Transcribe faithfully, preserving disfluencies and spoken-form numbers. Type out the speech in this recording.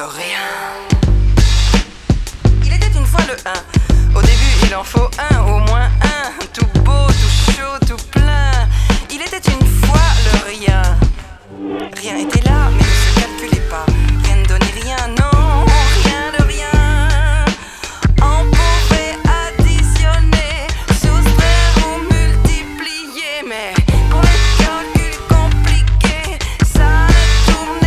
rien. Il était une fois le un. Au début il en faut un, au moins un. Tout beau, tout chaud, tout plein. Il était une fois le rien. Rien était là mais ne se calculait pas. Rien ne donnait rien, non.